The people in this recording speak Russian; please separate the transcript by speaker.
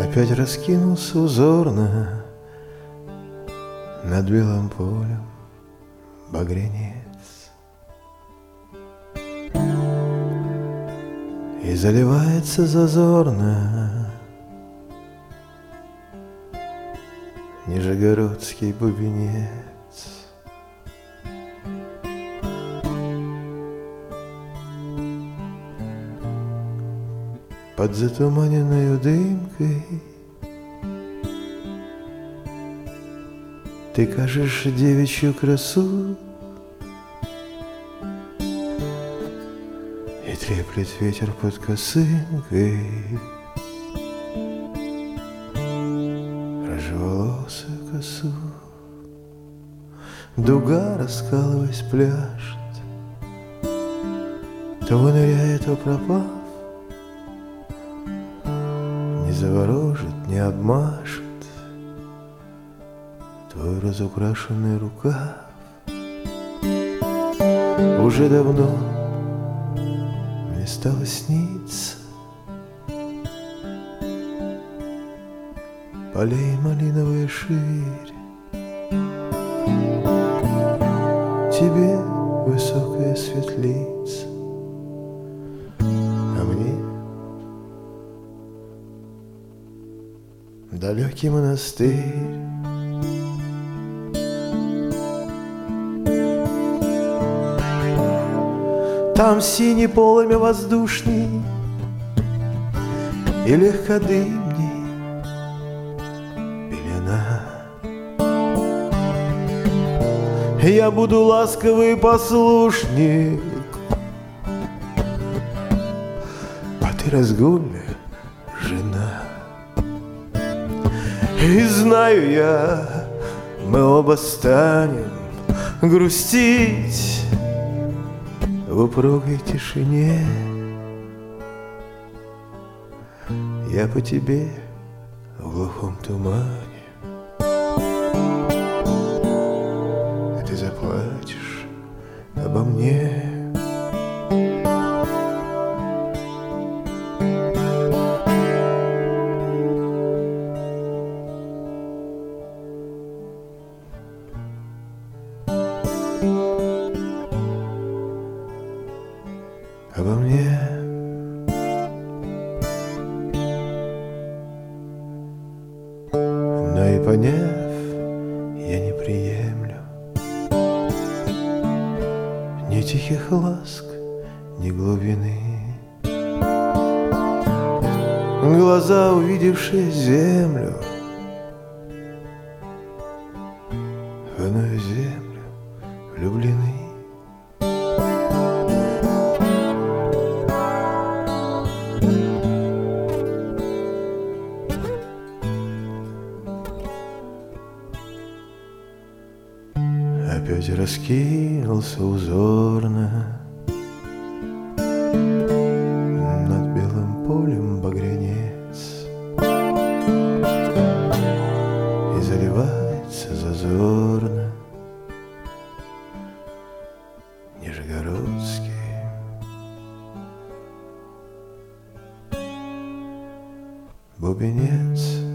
Speaker 1: Опять раскинулся узорно над белым полем багрянец, и заливается зазорно нижегородский бубенец. Под затуманенной дымкой ты кажешь девичью красу, и треплет ветер под косынкой рыжеволосую косу. Дуга, раскалываясь, пляшет, то выныряет, то пропав, не заворожит, не обмашет твой разукрашенный рукав. Уже давно мне стало сниться полей малиновая ширь, тебе высокая светлица, а мне далекий монастырь. Там синий полымя воздушный и легкодымней пелена. Я буду ласковый послушник, а ты разгульная жена. И знаю я, мы оба станем грустить в упругой тишине. Я по тебе в глухом тумане, а ты заплачешь обо мне. Обо мне. Но и поняв, я не приемлю ни тихих ласк, ни глубины. Глаза, увидевшие землю, в иную землю влюблены. Опять раскинулся узорно над белым полем багрянец, и заливается зазорно нижегородский бубенец.